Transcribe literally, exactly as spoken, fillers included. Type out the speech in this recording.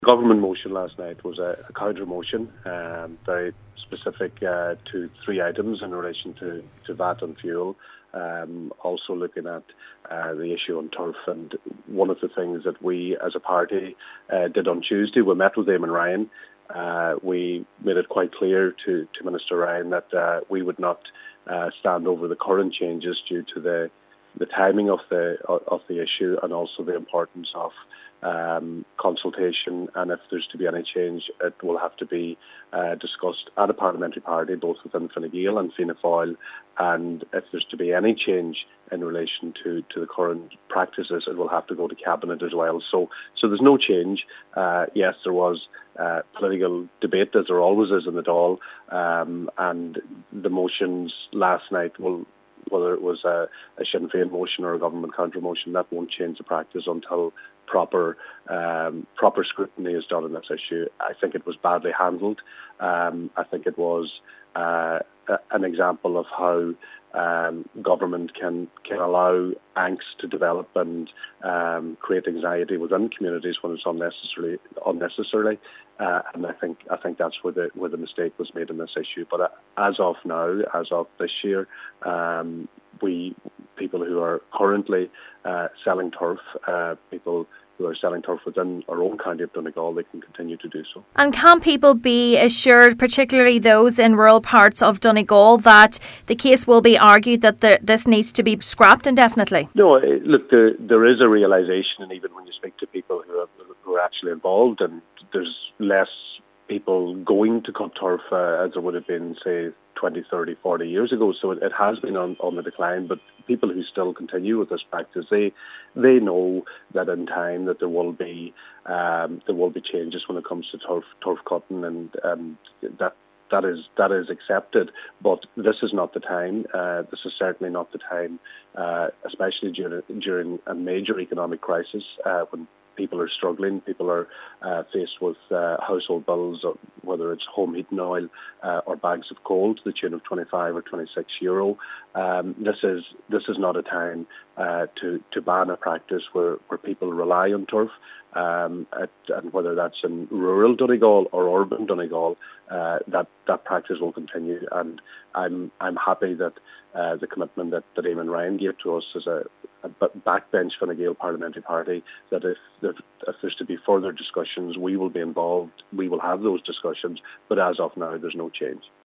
The government motion last night was a, a counter motion, um, very specific uh, to three items in relation to, to V A T and fuel, um, also looking at uh, the issue on turf. And one of the things that we as a party uh, did on Tuesday, we met with Eamon Ryan. Uh, we made it quite clear to, to Minister Ryan that uh, we would not uh, stand over the current changes due to the the timing of the of the issue and also the importance of um, consultation. And if there's to be any change, it will have to be uh, discussed at a parliamentary party, both within Fine Gael and Fianna Fáil. And if there's to be any change in relation to, to the current practices, it will have to go to Cabinet as well. So, so there's no change. Uh, yes, there was uh, political debate, as there always is in the Dáil, um, and the motions last night will. Whether it was a, a Sinn Féin motion or a government counter motion, that won't change the practice until proper um, proper scrutiny is done on this issue. I think it was badly handled. Um, I think it was uh, a, an example of how um, government can can allow angst to develop and um, create anxiety within communities when it's unnecessarily unnecessarily. Uh, and I think I think that's where the where the mistake was made in this issue. But uh, as of now, as of this year, um, we people who are currently uh, selling turf, uh, people who are selling turf within our own county of Donegal, they can continue to do so. And can people be assured, particularly those in rural parts of Donegal, that the case will be argued that the, this needs to be scrapped indefinitely? No, look, there, there is a realisation, and even when you speak to people who are, who are actually involved, and there's less people going to cut turf uh, as there would have been, say, twenty, thirty, forty years ago. So it, it has been on, on the decline, but people who still continue with this practice, they they know that in time that there will be um, there will be changes when it comes to turf turf cutting, and and that that is that is accepted. But this is not the time. Uh, this is certainly not the time, uh, especially during during a major economic crisis uh, when people are struggling, people are uh, faced with uh, household bills, or whether it's home heating oil uh, or bags of coal to the tune of twenty-five or twenty-six euro. Um, this is this is not a time uh, to to ban a practice where, where people rely on turf, um, at, and whether that's in rural Donegal or urban Donegal, uh, that that practice will continue. And I'm I'm happy that uh, the commitment that, that Eamon Ryan gave to us as a a backbench Fine Gael parliamentary party, that if, if if there's to be further discussions, we will be involved, we will have those discussions, but as of now, there's no change.